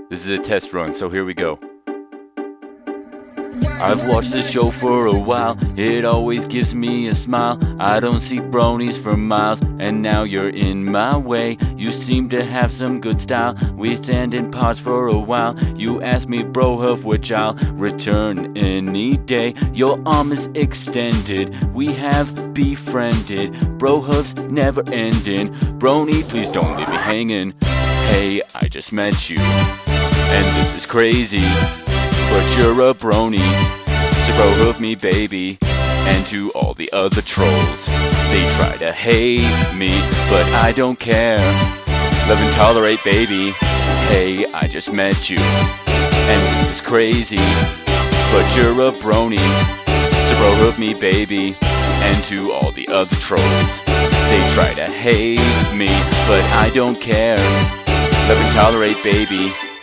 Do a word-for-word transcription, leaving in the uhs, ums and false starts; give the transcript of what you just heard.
This is a test run, so here we go. I've watched the show for a while, it always gives me a smile. I don't see bronies for miles, and now you're in my way. You seem to have some good style, we stand in pods for a while. You ask me brohuff, which I'll return any day. Your arm is extended, we have befriended. Brohuff's never ending, brony please don't leave me hanging. Hey, I just met you, and this is crazy, but you're a brony, so brohuff me baby. And to all the other trolls, they try to hate me, but I don't care. Love and tolerate baby. Hey, I just met you, and this is crazy, but you're a brony, so brohuff me baby. And to all the other trolls, they try to hate me, but I don't care. Love and tolerate baby.